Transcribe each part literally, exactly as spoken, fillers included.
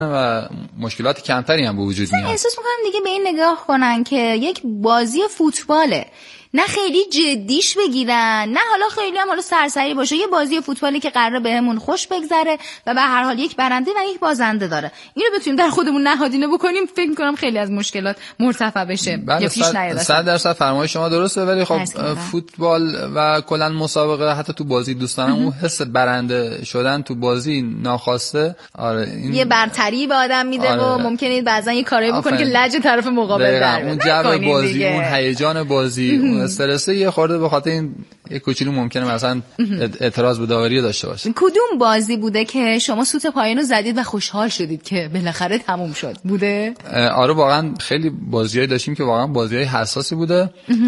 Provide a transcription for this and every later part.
و مشکلات کمتری هم به وجود میاد. احساس میکنم دیگه به این نگاه کنن که یک بازی فوتباله، نه خیلی جدیش بگیرن، نه حالا خیلی هم حالا سرسری باشه، یه بازی فوتبالی که قراره بهمون خوش بگذره و به هر حال یک برنده و یک بازنده داره. اینو بتونیم در خودمون نهادینه بکنیم، فکر می‌کنم خیلی از مشکلات مرتفع بشه یا پیش نیاد. صد درصد فرمایش شما درسته، ولی خب فوتبال و کلا مسابقه حتی تو بازی دوستانم اون حس برنده شدن تو بازی ناخواسته آره این یه برتری به آدم میده آره. و ممکنه بعضن یه کاری بکنه که لج طرف مقابل در اون جو بازی دیگه. اون هیجان بازی استرسه یه خورده به خاطر این یه کوچولو ممکنه مثلا اعتراض به داوری داشته باشه. کدوم بازی بوده که شما سوت پایانو زدید و خوشحال شدید که بالاخره تموم شد؟ بوده؟ آره واقعا خیلی بازیایی داشتیم که واقعا بازیای حساسی بوده.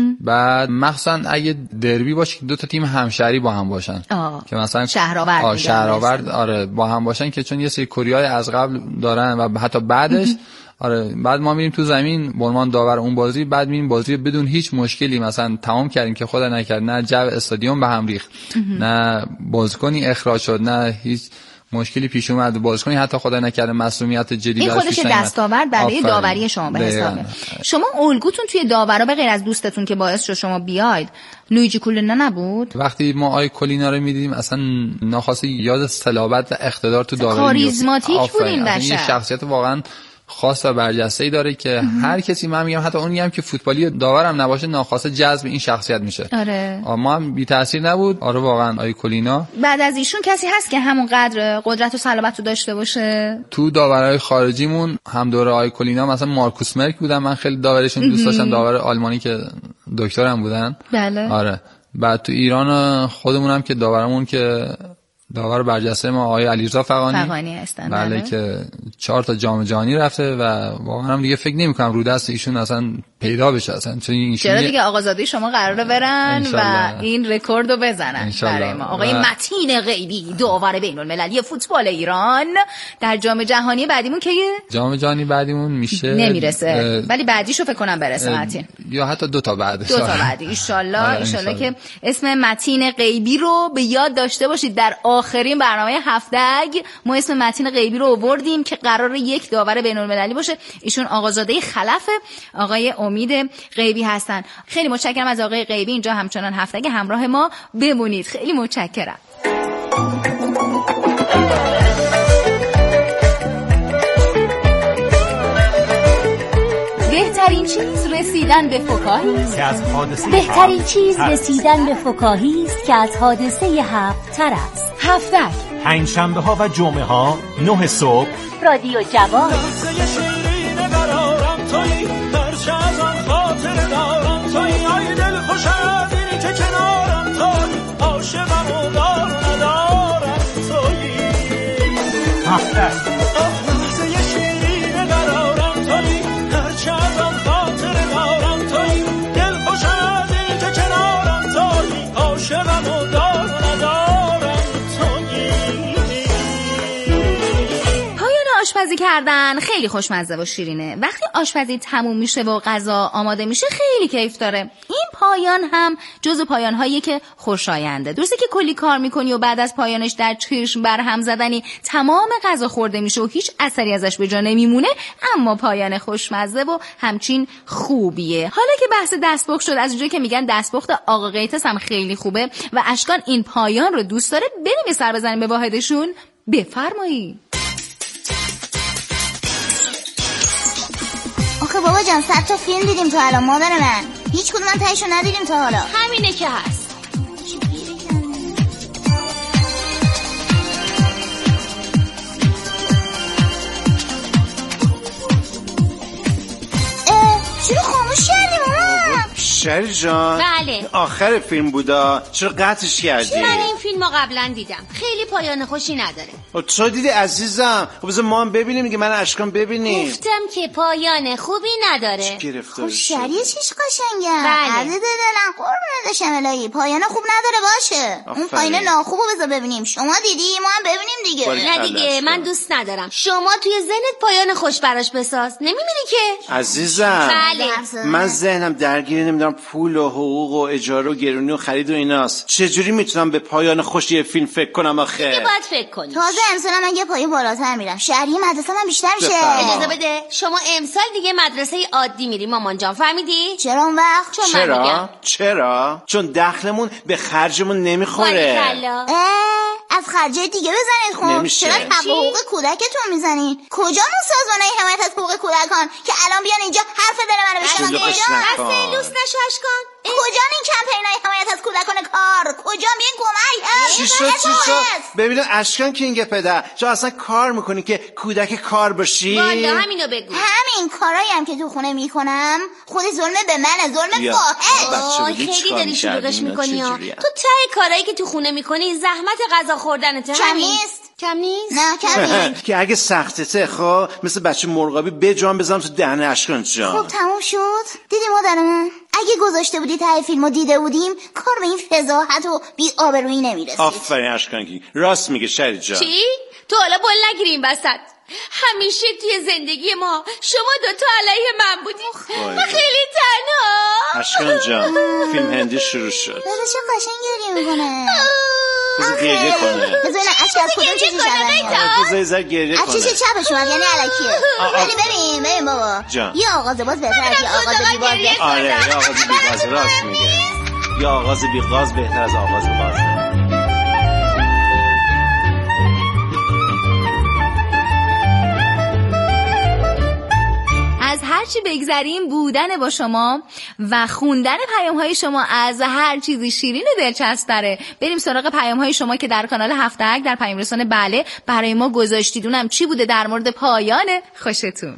بعد مخصوصا اگه دربی باشه که دو تا تیم همشهری با هم باشن آه. که مثلا شهرآورد شهرآورد آره با هم باشن که چون یه سری کوریای از قبل دارن و حتی بعدش آره بعد ما میریم تو زمین به عنوان داور اون بازی، بعد میریم بازی بدون هیچ مشکلی مثلا تمام کردیم که خدا نکرد نه جو استادیوم به هم ریخت، نه بازیکنی اخراج شد، نه هیچ مشکلی پیش اومد، بازیکنی حتی خدا نکرده مسئولیت جدی این خودش دستاورد برای داوری شما به حسابه. شما الگوتون توی داورا به غیر از دوستتون که باعث شد شما بیاید لویجی کولینا نبود؟ وقتی ما آی کولینا رو میدیدیم اصلا ناخواسته یاد صلابت و اقتدار تو داوری کاریزماتیک بود این بشر. یه شخصیت واقعا خاص و برجسته‌ای داره که هر کسی من میگم حتی اونی هم که فوتبالی داورم نباشه ناخواسته جذب این شخصیت میشه. آره. ما هم بی تاثیر نبود. آره واقعا آی کولینا. بعد از ایشون کسی هست که همون قدر قدرت و صلابت رو داشته باشه؟ تو داورای خارجیمون هم دوره آی کولینا مثلا مارکوس مرک بودن، من خیلی داورشون دوست داشتم، داور آلمانی که دکترم بودن. بله. آره. بعد تو ایران خودمونم که داورمون که داور برجسته ما آقای علیرضا فغانی فغانی هستن بله, بله که چهار تا جام جهانی رفته و واقعا هم دیگه فکر نمی‌کنم رو دست ایشون اصلا پیدا بشه اصلا، چون ایشون چرا دیگه آقازاده شما قراره برن و این رکورد رو بزنن برای ما. آقای و... متین غیبی داور بین‌المللی فوتبال ایران در جام جهانی بعدیمون که جام جهانی بعدیمون میشه نمیرسه ولی بعدیشو فکر کنم برسه متین، یا حتی دو تا بعدش دو تا بعدی ان شاء الله ان شاء الله که اسم متین غیبی رو به یاد داشته باشید. در آخرین برنامه هفتگ ما اسم متین غیبی رو آوردیم که قرار یک داور بین‌المللی باشه. ایشون آقازاده خلف آقای امید غیبی هستن. خیلی متشکرم از آقای غیبی اینجا همچنان هفتگ همراه ما بمونید. خیلی متشکرم. بهترین چیز رسیدن به فکاهی است که از حادثه بهترین چیز رسیدن به فکاهی است که از حادثه هفت تر است. هفتگ پنجشنبه ها و جمعه ها نه صبح رادیو جوان. هفتگ آشپزی کردن خیلی خوشمزه و شیرینه. وقتی آشپزی تموم میشه و غذا آماده میشه خیلی کیف داره. این پایان هم جزو پایان‌هایی که خوشاینده. درسته که کلی کار میکنی و بعد از پایانش در چشم برهم زدنی تمام غذا خورده میشه و هیچ اثری ازش به جا نمیمونه، اما پایان خوشمزه و همچین خوبیه. حالا که بحث دستپخت شد، از اونجایی که میگن دستپخت آقا قیتس هم خیلی خوبه و اشکان این پایان رو دوست داره، بریم یه سر بزنیم به واحدشون. بفرمایید. آخه بابا جان صد تا فیلم دیدیم تا الان مادر من، هیچ کدوم من تایشو ندیدیم تا حالا. همینه که هست. چرا خاموش کردی مامان؟ شری جان بله آخر فیلم بودا، چرا قطعش کردی؟ من این فیلمو قبلا دیدم، خیلی پایان خوشی نداره. تو دیدی عزیزم؟ خب بذار ما هم ببینیم دیگه، من اشکام ببینیم. گفتم که پایان خوبی نداره. خب شری چیش قشنگه. بله عزیز دلم قربونت بشم الهی، پایان خوب نداره باشه. آفره. اون پایان ناخوبو بذار ببینیم. شما دیدی؟ ما هم ببینیم دیگه. نه دیگه من دوست ندارم. شما توی ذهنت پایان خوش براش بساز. نمی‌بینی که؟ عزیزم بله من ذهنم درگیره، نمیدونم نمیدونم پول و حقوق و اجاره و گرونی و خرید و ایناست. چجوری میتونم به پایان خوشی یه فیلم فکر کنم آخه؟ دیگه باید فکر کنی. تازه امسال من یه پایه بالاتر میرم. شهری مدرسه من بیشتر میشه. اجازه بده. شما امسال دیگه مدرسه عادی میری مامان جان، فهمیدی؟ چرا اون وقت؟ چون چرا؟ من میگم. چرا؟ چون دخلمون به خرجمون نمیخوره. از خرجای دیگه بزنید خب. نمیشه. چرا حق و حقوق کودکتون میزنین؟ کجامون سازمانای حمایت از حقوق کودکان که الان بیان اینجا حرف دل منو بشنون؟ کجا؟ دست لوس نشو اشکان. کجا این کمپینای حمایت از کودکان کار؟ کجا بیان کمک؟ چی شد چی شد؟ ببینید اشکان کینگ پدر، تو اصلا کار میکنی که کودک کار باشی؟ والا همینو بگو. همین کارایی هم که تو خونه میکنم خودی ظلم به منه، ظلم فاحش. خیلی داری شلوغش میکنی ها. تو ته کارایی که تو خونه میکنی زحمت غذا خوردنته. کم نیست؟ کم نیست؟ نه کم نیست. که اگه سختته خب مثل بچه مرغابی به جان بزنم تو دهن اشکان جان. خب تموم شد. دیدی مادر من اگه گذاشته بودی ته فیلمو دیده بودیم کار به این فضاحت و بی آبرویی نمیرسید. آفرین اشکان کی راست میگه شری جان. چی؟ تو حالا بول نگیری این وسط. همیشه توی زندگی ما شما دوتا علیه من بودی. من خیلی تنها. اشکان جان فیلم هندی شروع شد. بذار چه قشنگ گریه میکنه. بذار گریه کنه. بذار اینه اشک از کدوم چیزی شبه. بذار یه گریه کنه. از چیزی چپش اومد یعنی علکیه. ولی ببین ببین بابا یه آغاز باز بهتر از یه آغاز بی‌باز. آره یه آغاز بی‌باز راست میگه. یه آغاز بی‌غاز بهتر از آغاز باز. از هرچی بگذریم بودن با شما و خوندن پیام های شما از هر چیزی شیرین و دلچسب تره. بریم سراغ پیام های شما که در کانال هفتگ در پیام رسان بله برای ما گذاشتید. اونم چی بوده در مورد پایان خوشتون.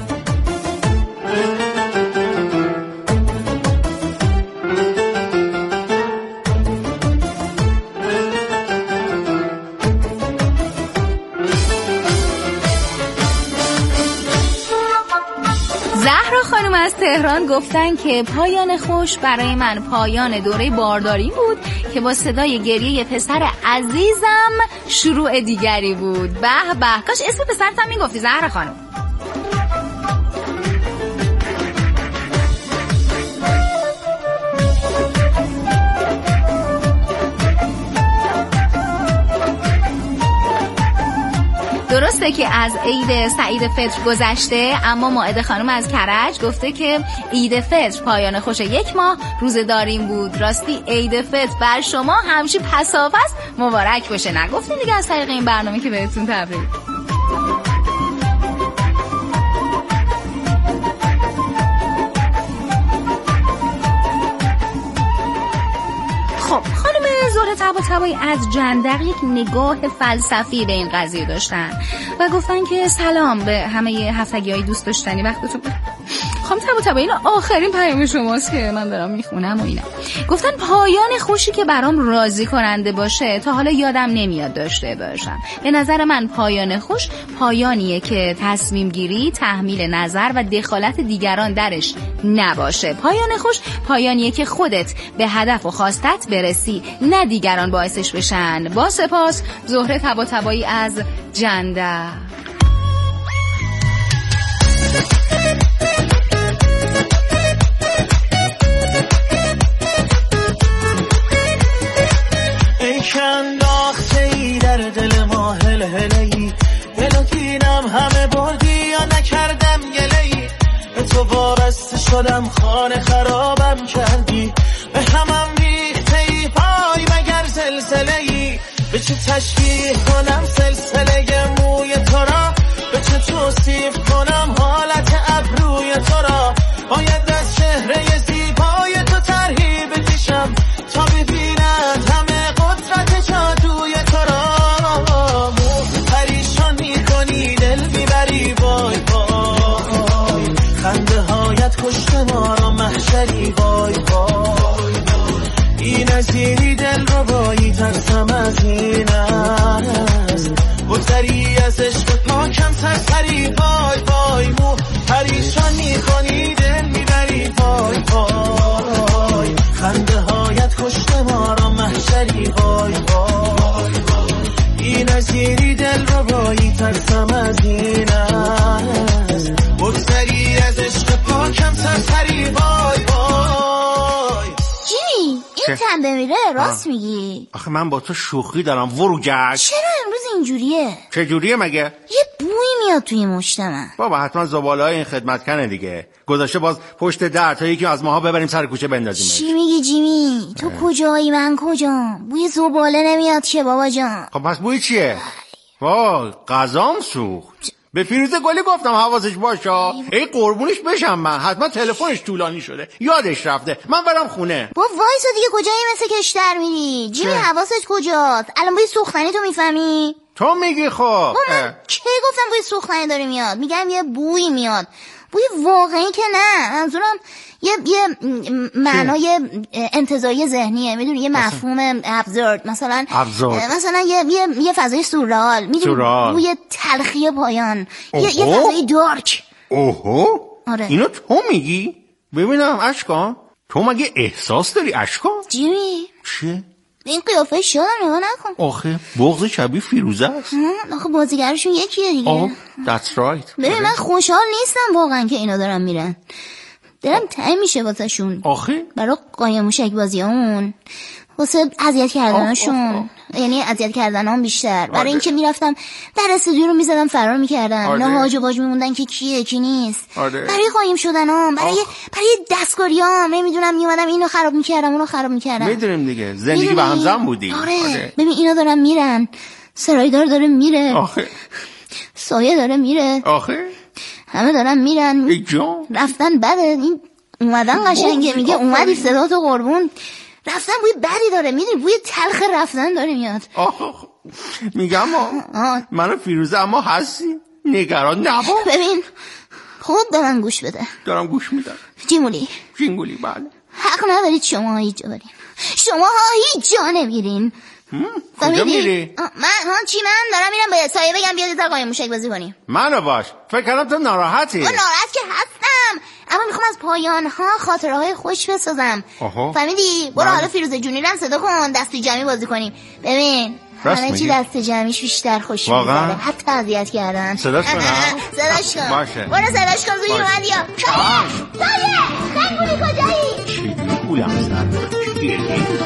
زهرا خانم از تهران گفتن که پایان خوش برای من پایان دوره بارداری بود که با صدای گریه پسر عزیزم شروع دیگری بود. به به کاش اسم پسرت هم میگفتی زهرا خانم. درسته که از عید سعید فطر گذشته، اما مائده خانم از کرج گفته که عید فطر پایان خوش یک ماه روزداریم بود. راستی عید فطر بر شما همیشه پساپس مبارک باشه. نگفتین دیگه از طریق این برنامه که بهتون تبریک. خب خانم زهره طباطبایی از جندق یک نگاه فلسفی به این قضیه داشتن و گفتن که سلام به همه هفتگی‌های دوست داشتنی، وقتتون بخیر. خانم طباطبایی این آخرین پیام شماست که من دارم میخونم و اینا. گفتن پایان خوشی که برام راضی کننده باشه تا حالا یادم نمیاد داشته باشم. به نظر من پایان خوش پایانیه که تصمیم گیری، تحمیل نظر و دخالت دیگران درش نباشه. پایان خوش پایانیه که خودت به هدف و خواستت برسی، نه دیگران باعثش بشن. با سپاس زهره طباطبایی از جندق. ای که انداخته ای در دل ما هل هلی، دل و دینم همه بردی یا نکردم گله ای، به تو وابسته شدم خانه خرابم کردی، به همم ریخته ای پای مگر زلزله ای، به چه تشبیه کنم سلسله موی تو را، به چه توصیف کنم حالت ابروی تو را، باید از چهره زیبای تو طرحی بکشم تا ببیند همه قدرت جادوی تو را، پریشان میکنی دل میبری وای وای، خنده هایت کشت ما را محشری وای وای، این از اینی دل رو بایی ترسم از این است، بگذری از عشق پاکم سرسری وای وای، مو پریشان میکنی دل میبری وای وای، خنده هایت کشت ما را محشری وای وای، این از اینی دل رو بایی ترسم از این است، بگذری از عشق پاکم سرسری وای وای. آخه من با تو شوخی دارم وروگش. چرا امروز اینجوریه؟ چه جوریه مگه؟ یه بوی میاد توی مجتمع. بابا حتما زباله‌های این خدمتکنه دیگه. گذاشته باز پشت در تا یکی از ماها ببریم سر کوچه بندازیم. چی میگی جیمی؟ تو کجایی من کجام؟ بوی زباله نمیاد که بابا جان. خب پس بوی چیه؟ وای غذام سوخت. به فیروزه گلی گفتم حواسش باشه. ای قربونش بشم من. حتما تلفنش طولانی شده. یادش رفته. من برم خونه. با وایسا دیگه کجایی مثل کشتر میری؟ جیمی حواست کجاست؟ الان بوی سوختنی تو میفهمی؟ تو میگی خب. من کی گفتم بوی سوختنی داره میاد؟ میگم یه بوی میاد. بوی واقعی که نه. منظورم یه یه معنای انتزاعی ذهنیه، میدونی، یه مفهوم ابزورد، مثلا ابزورد. مثلا یه یه یه فضای سورئال، میدونی، بوی تلخی پایان، یه یه فضای دارک. اوهو آره. اینو تو میگی؟ ببینم اشکان، تو مگه احساس داری اشکان؟ جیمی چه؟ این قیافه شادم نگاه نکن. آخه بغض شبیه فیروزه است. آخه بازیگرشون یکیه دیگه. آه that's right. ببین من خوشحال نیستم واقعا که اینا دارن میرن. دلم تنگ میشه واسه شون. آخه برای قایم موشک بازیامون، واسه اذیت کردنشون، یعنی اذیت کردنام بیشتر. برای اینکه میرفتم در استودیو رو میزدم فرار میکردم. اینا هاج و واج میموندن که کیه کی نیست. آره. برای قایم شدنام، برای برای دستکاریام نمیدونم میومدم اینو خراب میکردم اونو خراب میکردم. میدونیم دیگه زندگی به هم زن بودی. آره. آره. ببین اینا دارن میرن، سرایدار داره میره. آخه سایه داره میره. آخه همه دارن میرن. ای جان رفتن بده. این اومدن قشنگه، میگه اومدی صدا تو قربون. رفتن بوی بدی داره، میدونی بوی تلخ رفتن داره میاد. آه میگم آه منو فیروزه اما هستی نگران نباش. ببین خوب دارن گوش بده. دارم گوش میدم. جیمولی جینگولی بله. حق ندارید شما هیچ جا برین. شما ها هیچ جا نمیرین. کجا میری؟ من ها چی من دارم میرم به سایه بگم بیاد تا قایم موشک بازی کنیم. منو باش. فکر کردم تو ناراحتی. من ناراحت که هستم، اما میخوام از پایان ها خاطره های خوش بسازم. فهمیدی؟ برو حالا فیروزه جونی رو صدا کن دستی جمعی بازی کنیم. ببین همه چی دست جمعیش بیشتر خوش میگذره، حتی اذیت کردن. صداش کنم؟ صداش کن. باشه. برو صداش کن زوی اومدی ها. سایه سایه زنگولی کجایی؟ چی گولم سر چیه؟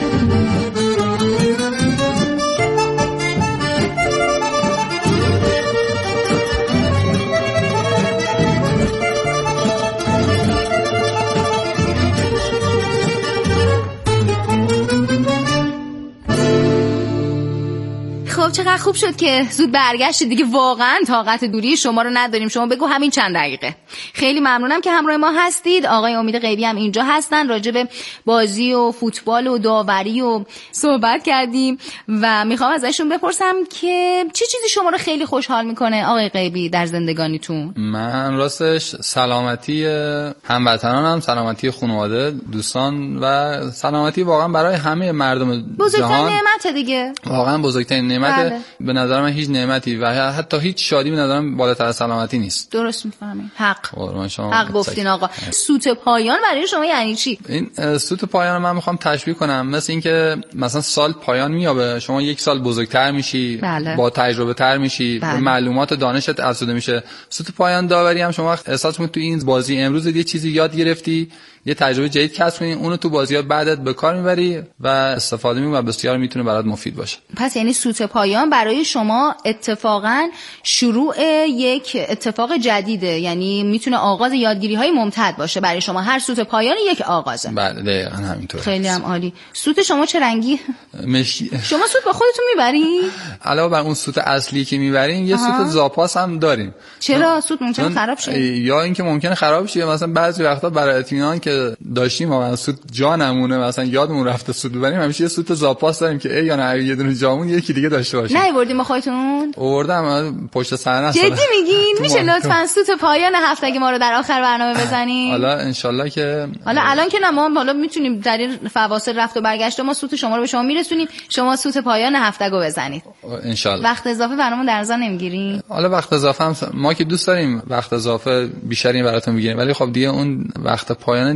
خب چقدر خوب شد که زود برگشتید دیگه. واقعا طاقت دوری شما رو نداریم. شما بگو همین چند دقیقه. خیلی ممنونم که همراه ما هستید. آقای امید غیبی هم اینجا هستن. راجع به بازی و فوتبال و داوری و صحبت کردیم و میخوام ازشون بپرسم که چه چیزی شما رو خیلی خوشحال میکنه آقای غیبی در زندگانیتون؟ من راستش سلامتی هموطنانم، سلامتی خانواده، دوستان و سلامتی واقعا برای همه مردم جهان. بزرگترین نعمت دیگه. واقعا بزرگترین نعمت. بله. به نظر من هیچ نعمتی و حتی هیچ شادی به نظر من بالاتر از سلامتی نیست. درست میفهمید. حق. شما حق گفتین آقا. سوت پایان برای شما یعنی چی؟ این سوت پایان من میخوام تشبیه کنم مثل اینکه مثلا سال پایان میابه، شما یک سال بزرگتر میشی. بله. با تجربه تر میشی. بله. معلومات و دانشت افزوده میشه. سوت پایان داوری هم شما احساس کنید تو این بازی امروز یه چیزی یاد گرفتی، یه تجربه جدید کسب کنی، اونو تو بازی‌ها بعدت به کار میبری و استفاده می‌کنی و بسیار میتونه برات مفید باشه. پس یعنی سوت پایان برای شما اتفاقا شروع یک اتفاق جدیده، یعنی میتونه آغاز یادگیری‌های ممتد باشه برای شما. هر سوت پایان یک آغازه. بله دقیقاً همینطوره. خیلی هم عالی. سوت شما چه رنگی؟ مشکی. شما سوت با خودتون میبرین؟ علاوه بر اون سوت اصلی که میبرین یه سوت زاپاس هم داریم. چرا سوت ممکنه خراب شه؟ یا اینکه ممکنه خراب شه، مثلا بعضی وقتا برای اطمینان که داشتیم ما سوت جا نمونه، مثلا یادمون رفته سوت ببریم، همیشه یه سوت زاپاس داریم که ای یا نه یه دونه جامون یکی دیگه داشته باشیم. نه بردیم با خودتون؟ آوردم پشت صحنه. جدی میگین؟ میشه لطفاً سوت پایان هفته اگه ما رو در آخر برنامه بزنین؟ حالا ان شاءالله که حالا الان که نه، ما حالا میتونیم در این فواصل رفت و برگشت ما سوت شما رو به شما میرسونیم، شما سوت پایان هفته گو بزنید ان شاءالله. وقت اضافه برامون در نظر نمیگیرین؟ حالا وقت اضافه هم ما که دوست داریم وقت اضافه بیشتری براتون میگیریم، ولی خب دیگه اون وقت پایان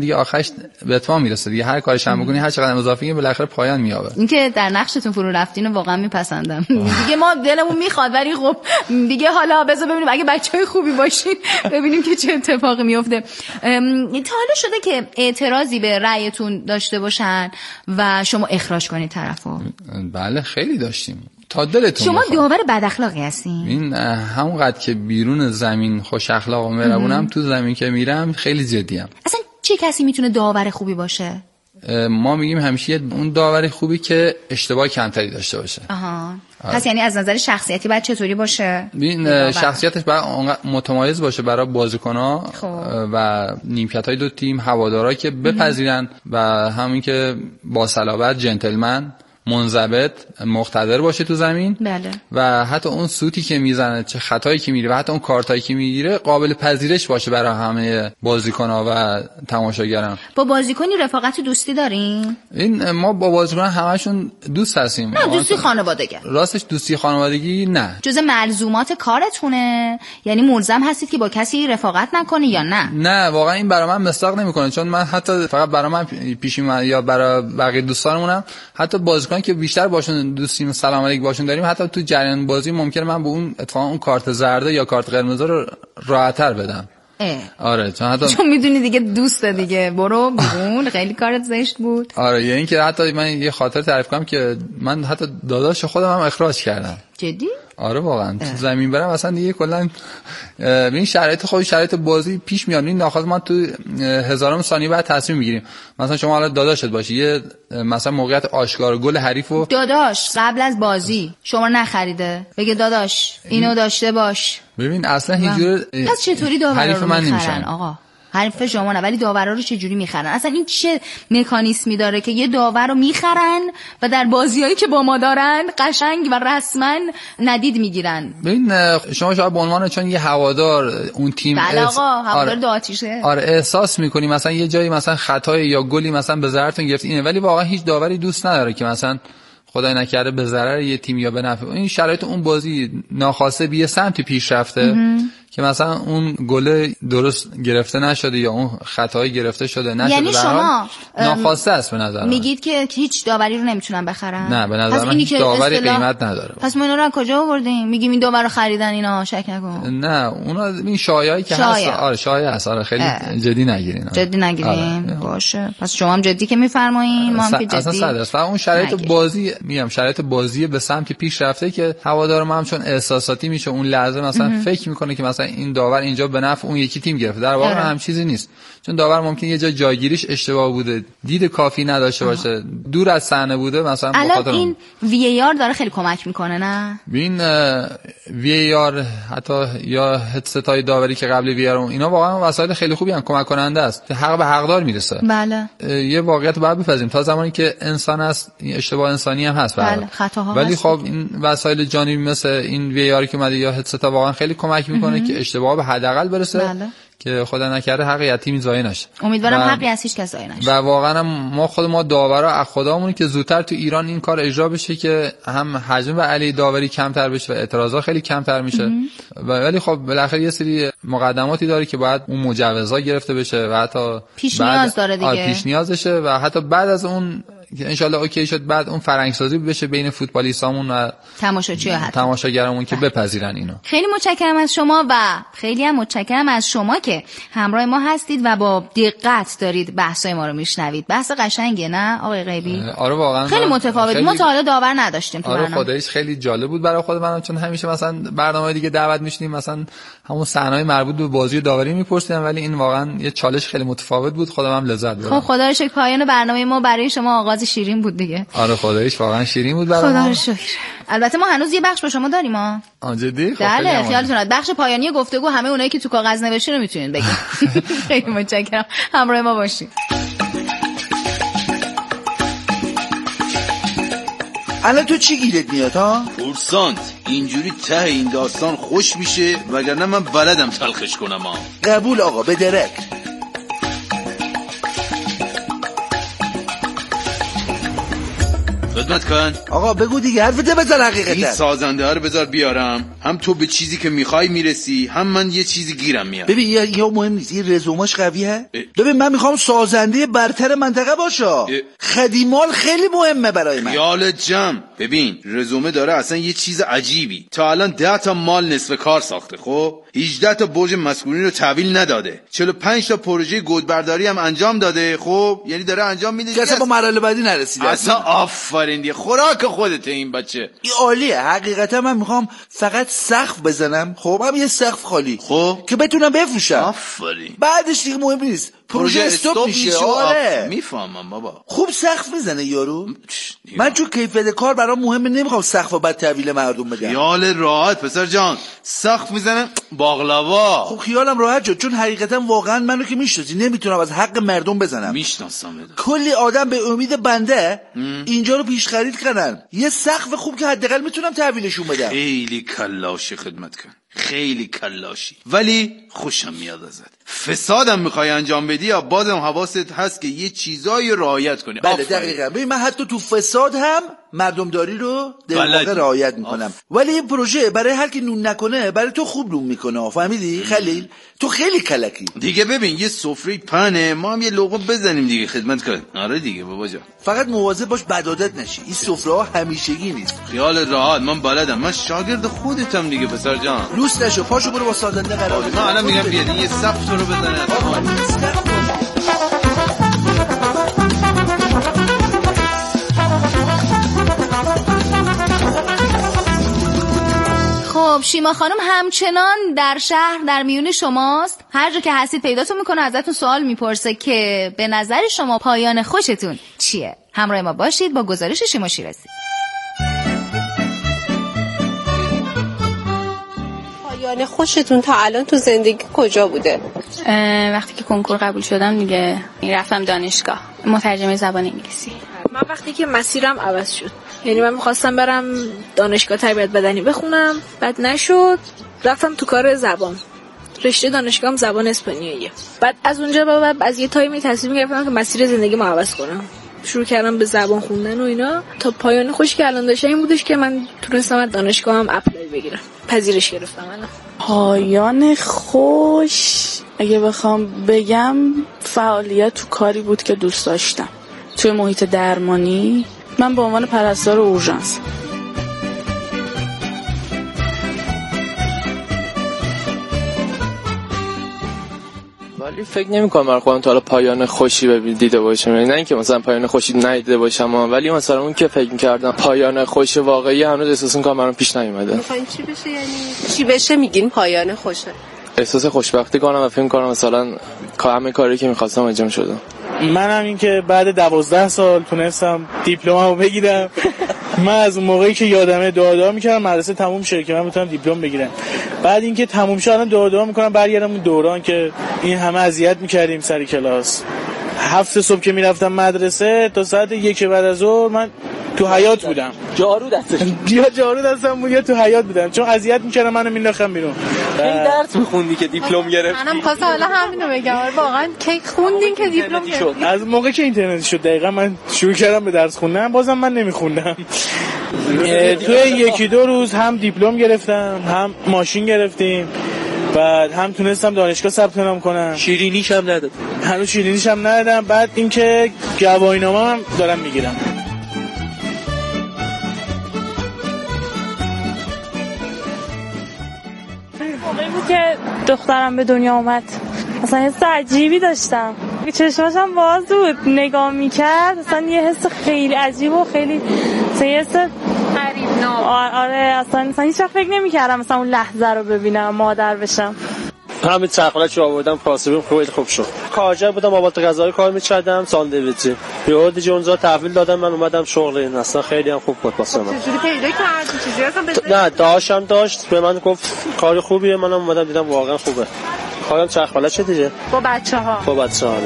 دیگه آخرش به اتمام میرسه دیگه. هر کارش هم بکنی هر چقدر اضافه کنی بالاخره پایان میابه. اینکه در نقشتون فرو رفتین واقعا میپسندم. دیگه ما دلمون میخواد ولی خب دیگه حالا بذار ببینیم اگه بچهای خوبی باشین ببینیم که چه اتفاقی میفته. تا حالا شده که اعتراضی به رأیتون داشته باشن و شما اخراج کنید طرفو؟ بله خیلی داشتیم. تا دلتون شما بخواد. داور بد اخلاقی هستین؟ این همونقدر که بیرون زمین خوش اخلاق و مهربونم تو زمین که میرم خیلی جدیم. اصلا چه کسی میتونه داور خوبی باشه؟ ما میگیم همیشه اون داور خوبی که اشتباه کمتری داشته باشه. آها. پس یعنی از نظر شخصیتی باید چطوری باشه؟ این شخصیتش باید متمایز باشه برای بازیکن‌ها و نیمکت‌های دو تیم، هوادارا که بپذیرن و همین که با صلابت، جنتلمن، منضبط، مقتدر باشه تو زمین. بله. و حتی اون سوتی که میزنه، چه خطایی که میره و حتی اون کارتایی که میگیره قابل پذیرش باشه برای همه بازیکن‌ها و تماشاگران. با بازیکنی رفاقت دوستی دارین؟ این ما با بازیکنان همشون دوست هستیم. نه دوستی خانوادگی. راستش دوستی خانوادگی نه. جز ملزومات کارتونه؟ یعنی ملزم هستید که با کسی رفاقت نکنی یا نه؟ نه واقعا این برای من مصداق نمیکنه، چون من حتی فقط برای من پیش من یا برای بقیه دوستانمونم حتی بازیکن که بیشتر باشون دوستیم سلام علیک باشون داریم، حتی تو جریان بازی ممکنه من به اون اتفاقا اون کارت زرد یا کارت قرمز رو راحت‌تر بدم. اه. آره چون حتی چون میدونی دیگه دوسته دیگه برو بیرون خیلی کارت زشت بود. آره یعنی که حتی من یه خاطر تعریف کنم که من حتی داداش خودم هم اخراج کردم. جدی؟ آره واقعا تو زمین برم اصلا دیگه کلا این شرایط خود شرایط بازی پیش میاد. این ناخواسته ما تو هزارم ثانیه بعد تصمیم میگیریم. مثلا شما حالا داداشت باشی یه مثلا موقعیت آشکار گل حریفو داداش قبل از بازی شما نخریده بگه داداش اینو داشته باش. ببین اصلا هیچ جور پس چطوری داورا رو من میخرن آقا؟ حرف شما نه ولی داورا رو چه جوری میخرن؟ اصلا این چه مکانیزمی داره که یه داور رو میخرن و در بازیایی که با ما دارن قشنگ و رسما ندید میگیرن؟ ببین شما شاید به عنوان چون یه هوادار اون تیم بله آقا هوادار دو آتیشه آره احساس میکنی مثلا یه جایی مثلا خطای یا گلی مثلا به ضررتون گرفت اینه، ولی واقعا هیچ داوری دوست نداره که مثلا خدای نکرده به ضرر یه تیم یا به نفع این شرایط اون بازی ناخواسته به سمتی پیش رفته که مثلا اون گل درست گرفته نشده یا اون خطایی گرفته شده نشده. یعنی شما ناخواسته است به نظر من. میگید که هیچ داوری رو نمیتونن بخرن؟ نه به نظر من داوری قیمت نداره. پس ما اینا رو از کجا آوردیم میگیم این داور رو خریدن اینا؟ شک نکن. نه اونا این شایعه‌ای که هست آره شایعه است. آره خیلی اه. جدی نگیرین. جدی نگیرین آره. باشه پس شما هم جدی که میفرمایین ما هم که جدی. اصلا صد است. اون شرایط نگیر. بازی میگم شرایط بازی به سمت پیش رفته که هوادار ما هم چون احساساتی میشه اون لحظه مثلا ام. فکر میکنه که مثلا این داور اینجا به نفع اون یکی تیم گرفته. در واقع هم چیزی نیست، چون داور ممکنه یه جا جایگیریش اشتباه بوده، دید کافی نداشته باشه، دور از صحنه بوده مثلا. الان این وی ای آر داره خیلی کمک میکنه نه؟ ببین وی ای آر حتی یا هدستای داوری که قبل وی آر اینا واقعا وسایل خیلی خوبی ان، کمک کننده است، حق به حقدار میرسه. بله یه واقعیت باید بپذیریم تا زمانی که انسان است اشتباه انسانی هم هست. بله خطاها ولی هست. خب این وسایل جانبی مثل این وی ای آر که اومده یا هدست واقعا خیلی کمک میکنه که اشتباه به حداقل برسه. بله. که خدا نکرده حق یتیمی ضایع نشه. امیدوارم حقی از هیچ کس ضایع نشه. و واقعا ما خود ما داورا از خدامون که زودتر تو ایران این کار اجرا بشه که هم حجم و علی داوری کمتر بشه و اعتراضا خیلی کمتر میشه. ولی خب بالاخره یه سری مقدماتی داره که باید اون مجوزا گرفته بشه و حتی پیش نیاز داره دیگه. آره پیش نیازشه و حتی بعد از اون که ان شاءالله اوکی شد بعد اون فرهنگسازی بشه بین فوتبالیستامون و تماشاچی‌ها حتی تماشاگرامون که بپذیرن اینو. خیلی متشکرم از شما و خیلی هم متشکرم از شما که همراه ما هستید و با دقت دارید بحثای ما رو میشنوید. بحث قشنگه نه آقای غیبی؟ آره واقعا خیلی متفاوت. ما تا حالا داور نداشتیم تو برنامه. آره خداییش خیلی جالب بود برای خود منم، چون همیشه مثلا برنامه دیگه دعوت میشدیم مثلا همون صحنه‌های مربوط به بازی داوری میپرسیدم، ولی این واقعا یه چالش خیلی متفاوت بود، خودم هم لذت بردم. خب خدا رو شکر پایان برنامه ما برای شما آغاز شیرین بود دیگه. آره خداییش واقعا شیرین بود برای ما. خدا رو شکر. البته ما هنوز یه بخش با شما داریم ها. آ جدی؟ خب بله خیالتون راحت. بخش پایانی گفتگو همه اونایی که تو کاغذ نوشته رو میتونید بگید. خیلی متشکرم. همراه ما باشید. الان تو چی گیرت میاد ها؟ پورسانت اینجوری ته این داستان خوش میشه، وگرنه من بلدم تلخش کنم ها. قبول آقا به درک. خدمت کن. آقا بگو دیگه، حرفت بزن. حقیقتا این سازنده ها رو بذار بیارم، هم تو به چیزی که میخوای میرسی، هم من یه چیزی گیرم میاد. ببین یا, یا مهم نیست، این رزومش قویه. ببین من میخوام سازنده برتر منطقه باشه. خدیمال خیلی مهمه برای من. یالت جمع. ببین رزومه داره اصلا یه چیز عجیبی. تا الان ده تا مال نصف کار ساخته، خب هجده تا برج مسکونی رو تحویل نداده، چهل و پنج تا پروژه گودبرداری هم انجام داده. خب یعنی داره انجام میده، اصلا با مرحله بعدی نرسیده. اصلا آفرین دیگه، خوراک خودته این بچه. این عالیه. حقیقتا من میخوام فقط سقف بزنم، خب هم یه سقف خالی، خب که بتونم بفروشم. آفرین. بعدش دیگه مهم نیست، پروژه استاپ میشه. آره میفهمم بابا. خوب سقف میزنه یارو. من چون کیفیت کار برام مهمه، نمیخوام سقفو بعد تحویل مردم بدم. خیال راحت پسر جان، سقف میزنه باقلاوا. خب خیالم راحت شد، چون حقیقتا واقعا منو که میشناسی، نمیتونم از حق مردم بزنم. میشناسم. کلی آدم به امید بنده ام. اینجا رو پیش خرید کنن. یه سقف خوب که حداقل میتونم تحویلشون بدم. خیلی کلاشی خدمت کن، خیلی کلاشی، ولی خوشم میاد ازت. فسادم میخوای انجام بدی یا بازم حواست هست که یه چیزایی رعایت کنی؟ بله دقیقاً. ببین من حتی تو فساد هم مردمداری رو در واقع رعایت میکنم. ولی این پروژه برای هر کی نون نکنه برای تو خوب نون میکنه. فهمیدی خلیل؟ تو خیلی کلکی دیگه. ببین یه سفره پنه، ما هم یه لقمه بزنیم دیگه. خدمت کن. آره دیگه بابا جان، فقط مواظب باش بدعادت نشی. این سفره ها همیشگی نیست. خیال راحت، من بلدم، من شاگرد خودتم دیگه پسر جان. لوس نشو، پاشو برو با سازنده قرار بده. من الان میگم بیا یه سقف رو بزنه. خب شیما خانم همچنان در شهر در میون شماست. هر جا که هستید پیداتون میکنه، ازتون سوال میپرسه که به نظر شما پایان خوشتون چیه؟ همراه ما باشید با گزارش شیما شیرازی. پایان خوشتون تا الان تو زندگی کجا بوده؟ وقتی که کنکور قبول شدم دیگه رفتم دانشگاه مترجم زبان انگلیسی. من وقتی که مسیرم عوض شد، یعنی من میخواستم برم دانشگاه تربیت بدنی بخونم، بعد نشد، رفتم تو کار زبان. رشته دانشگاهم زبان اسپانیاییه. بعد از اونجا به بعد از یه تایمی تصمیم گرفتم که مسیر زندگیمو عوض کنم. شروع کردم به زبان خوندن و اینا. تا پایان خوشی که الان داشتم این بودش که من تونستم از دانشگاهم اپلای بگیرم. پذیرش گرفتم الان. پایان خوش اگه بخوام بگم فعالیت تو کاری بود که دوست داشتم توی محیط درمانی. من به عنوان پرستار اورژانس. ولی فکر نمی‌کنم برای خودم تا حالا پایان خوشی ببینم دیده باشم. نه اینکه مثلا پایان خوشی ندیده باشم، ولی مثلا اون که فکر می‌کردم پایان خوش واقعی هنوز احساس می‌کنم برام پیش نیومده. می‌خواین چی بشه؟ یعنی چی بشه میگین پایان خوشه؟ احساس خوشبختی کنم و فکر کنم مثلا همه کاری که می‌خواستم انجام شده. منم این که بعد دوازده سال تونستم دیپلممو بگیرم. من از اون موقعی که یادمه دعا دعا می‌کردم مدرسه تموم شه که من بتونم دیپلم بگیرم. بعد اینکه تموم شد الان دعا دعا می‌کنم برگردم اون دوران که این همه اذیت می‌کردیم سر کلاس. هفت صبح که میرفتم مدرسه تا ساعت یک بعد از ظهر من تو حیاط بودم. جارو دستم یا جارو دستم بود یا تو حیاط بودم، چون اذیت می‌کردم منو مینداختم بیرون. این درس می‌خوندی که دیپلم گرفتی؟ منم خواستم حالا همینو بگم. واقعا کی خوندین که دیپلم گرفتی؟ از موقعی که اینترنت شد دقیقاً من شروع کردم به درس خوندن، بازم من نمی‌خوندم. توی یکی دو روز هم دیپلم گرفتم، هم ماشین گرفتیم، بعد هم تونستم دانشگاه ثبت نام کنم. شیرینیش هم ندادم. هنوز شیرینیش هم ندادم. بعد اینکه گواهینامه هم دارم میگیرم. موقعی بود که دخترم به دنیا اومد اصلا حس عجیبی داشتم. چشماشم باز بود، نگاه میکرد اصلا یه حس خیلی عجیب و خیلی یه حس غریبناک. آره اصلا اصلا هیچ وقت فکر نمی‌کردم مثلا اون لحظه رو ببینم مادر بشم. همین چرخالک رو آوردم پاسبیم خیلی خوب شد. کارگر بودم، آباد غذایی کار می‌کردم، ساندویچی. یهو دیگه اونجا تحویل دادم، من اومدم شغل. این اصلا خیلی هم خوب بود واسه من. چجوری پیدا کردی؟ چجوری اصلا نه داشتم داشت به من گفت کار خوبیه، منم اومدم دیدم واقعا خوبه. کارم چرخالک دیگه با بچه‌ها. با بچه‌ها.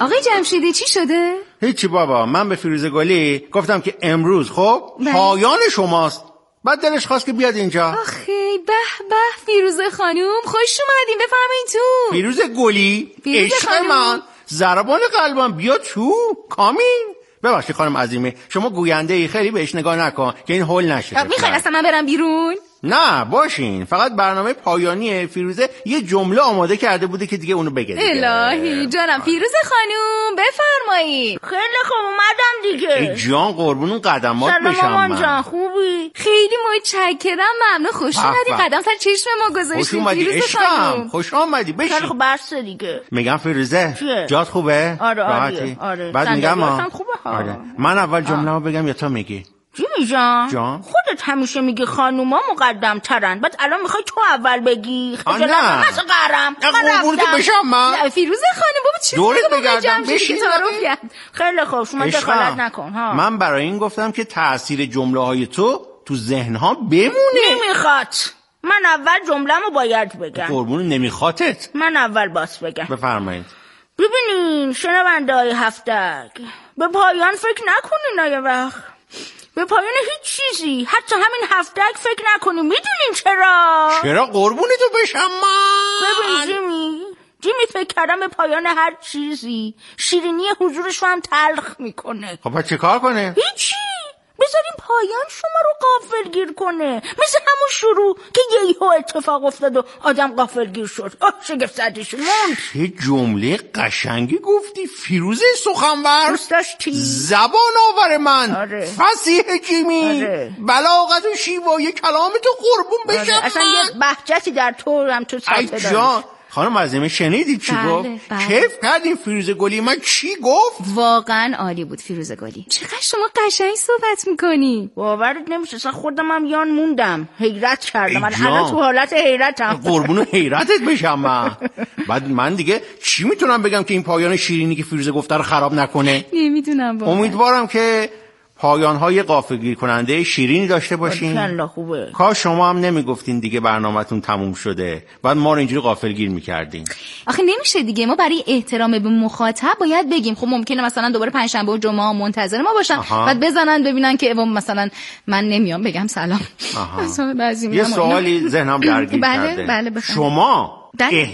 آقای جمشیدی چی شده؟ هیچی بابا، من به فیروزه گلی گفتم که امروز خب پایان شماست، بعد دلش خواست که بیاد اینجا. آخه به به فیروزه خانوم، خوش اومدین، بفرمایین تو. فیروزه گلی عشق من، ضربان قلبم، بیا تو کامین. ببخشید خانم عظیمه، شما گوینده ای، خیلی بهش نگاه نکن که این هول نشه. میخواین اصلا من برم بیرون؟ نه باشین، فقط برنامه پایانی فیروزه یه جمله آماده کرده بوده که دیگه اونو بگه دیگه. الهی جانم بفیروزه خانوم بفرمایید. خیلی خوب اومدم دیگه. ای جان قربون قدمات بشم. سلام مامان جان، خوبی؟ خیلی متشکرم، ممنون، خوش اومدی، قدم سر چشم ما گذاشتین فیروزه خانوم. خوش اومدی، بشین. خیلی خوب بس دیگه. میگم فیروزه جات خوبه؟ آره آره آره. بعد میگم آره. من اول جمله‌مو بگم یا تو میگی؟ جیمی جان جان خودت همیشه میگی خانوما مقدم ترن، بعد الان میخوای تو اول بگی. خجالت نمیشه قهرم. من رفتم بشم من. فیروزه خانم بابا چی دورت بگردم بشین. خیلی خوب شما دخالت نکن ها. من برای این گفتم که تاثیر جمله های تو تو ذهن ها بمونه. نمیخواد. من اول جمله‌مو باید بگم. قربون نمیخوادت. من اول باس بگم. بفرمایید. ببینین شنونده‌های هفتگ، به پایان فکر نکنین یه وقت. به پایان هیچ چیزی، حتی همین هفتگ فکر نکنیم. میدونین چرا؟ چرا قربونی تو بشم من؟ ببین جیمی جیمی فکر کردم به پایان هر چیزی شیرینی حضورش رو هم تلخ میکنه. خب چه کار کنه؟ هیچی، بذاریم پایان شما رو غافلگیر کنه، مثل همون شروع که یهو اتفاق افتاد و آدم غافلگیر شد. آه شگفت زده شد. چه جمله قشنگی گفتی فیروزه سخنور. دوست داشتی؟ زبان آور من. آره. فصیح جیمی. آره. بلاغت و شیوای کلام تو قربون بشم. آره. اصلا یه بهجتی در تو هم تو ساته داری. خانم عظیمه شنیدید چی بله، گفت؟ بله. کیف کردین فیروزه گلی من چی گفت؟ واقعا عالی بود فیروزه گلی. چقدر شما قشنگ صحبت میکنی. باورت نمیشه، اصلا خودم هم یان موندم، حیرت کردم. من الان تو حالت حیرتم. قربون حیرتت بشم من. بعد من دیگه چی میتونم بگم که این پایان شیرینی که فیروزه گفته رو خراب نکنه؟ نمیدونم واقعا. امیدوارم که پایان‌های غافلگیر کننده شیرینی داشته باشین. الله خوبه. کاش شما هم نمیگفتین دیگه برنامه‌تون تموم شده، بعد ما رو اینجوری غافلگیر می‌کردین. آخه نمیشه دیگه، ما برای احترام به مخاطب باید بگیم. خب ممکنه مثلا دوباره پنجشنبه و جمعه منتظر ما باشن، آها. بعد بزنن ببینن که مثلا من نمیام بگم سلام. مثلا بعضی یه سوالی ذهنم درگیر بله، کرده. بله بله شما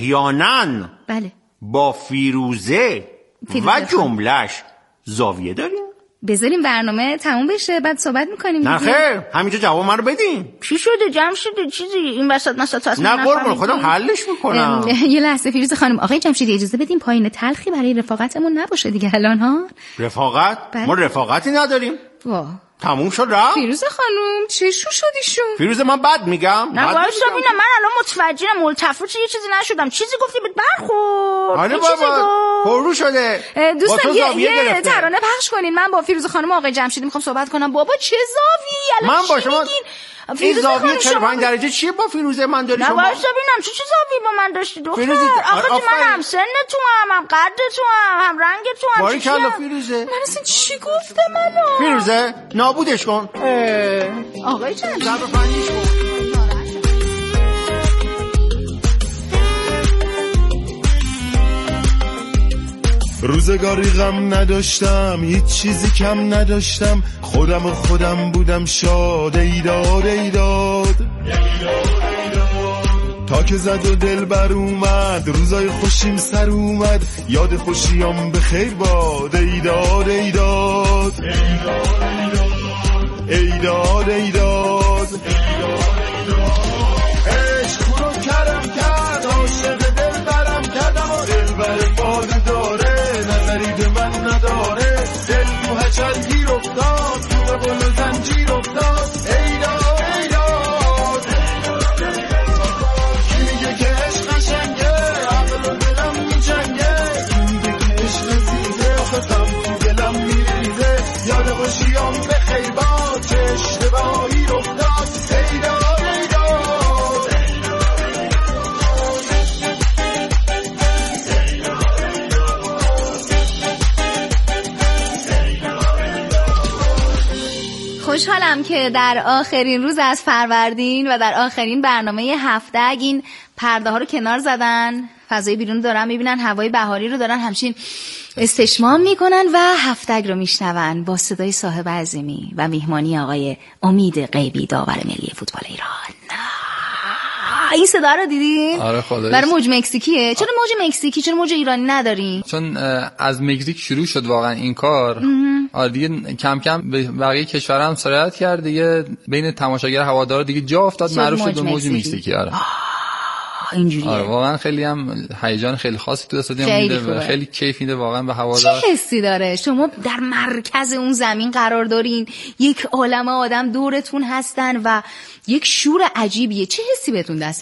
احیانا بله با فیروزه, فیروزه و جمله‌اش زاویه دارین؟ بذاریم برنامه تموم بشه بعد صحبت میکنیم. نه خیر، همینجا جواب من رو بدین. چی شده جمشید؟ چیزی این وسط مسط هست؟ نه قربون خودم حلش میکنم. یه لحظه فیروزه خانم، آقای جمشید اجازه بدیم پایین تلخی برای رفاقتمون نباشه دیگه الان ها. رفاقت؟ بله. ما رفاقتی نداریم. وا تموم شد رفت. فیروزه خانم چشو شدیشون؟ فیروزه من بد میگم. نه وایسا ببینم، من الان متوجهم ملتفت یه چیزی نشدم. چیزی گفتی بهت برخورد. آره بابا پررو شده. دوستان یه, یه ترانه پخش کنین، من با فیروزه خانم آقای جمشیدی میخوام صحبت کنم. بابا چه زاویه‌ای الان؟ من با شما این زاویه چهل و پنج درجه چیه با فیروزه من داری شما؟ نه وایسا ببینم چه چه زاویه‌ای با من داشتی دختر؟ آخه من هم سن تو هم هم قد تو هم هم رنگ تو هم. باری کلا فیروزه. من اصلا چی گفتم الان؟ فیروزه نابودش کن. آقای جمشیدی روزگاری غم نداشتم، هیچ چیزی کم نداشتم، خودم و خودم بودم شاد. ایداد ایداد تا که زد و دل بر اومد، روزای خوشیم سر اومد، یاد خوشیام به خیر باد. ایداد ایداد ایداد ایداد عشق رو کرم کرد، عاشق دل برم کردم و دل بر باد داره، نظری به من نداره، دل تو هچل گیر افتاد، تو به قل زنجیر افتاد. ایداد ایداد کی میگه که عشق قشنگه، عقل و دلم میجنگه، کی میگه که عشق زیده، آخه غم تو دلم میریزه، یاد خوشیام به خیر باد، چه اشتباهی رفتاد. خوشحالم که در آخرین روز از فروردین و در آخرین برنامه هفتگ این پرده ها رو کنار زدن، فضای بیرون دارن میبینن، هوای بهاری رو دارن همچین استشمام میکنن و هفتگ رو میشنون با صدای صاحب عظیمی و میهمانی آقای امید غیبی، داور ملی فوتبال ایران. این صدا رو دیدین؟ آره خداییش. برای موج مکزیکیه. چرا موج مکزیکی؟ چرا موج ایرانی ندارین؟ چون از مکزیک شروع شد واقعا این کار. آره دیگه کم کم به بقیه کشورها هم سرایت کرد دیگه، بین تماشاگر هوادار دیگه جا افتاد، معروف شد به موج مکزیکی. آره اینجوریه. آره واقعا خیلی هم هیجان خیلی خاصی تو استادیوم میده، خیلی کیف میده واقعا به هوادار. چه حسی داره؟ شما در مرکز اون زمین قرار دارین، یک عالمه آدم دورتون هستن و یک شور عجیبیه. چه حسی بهتون دست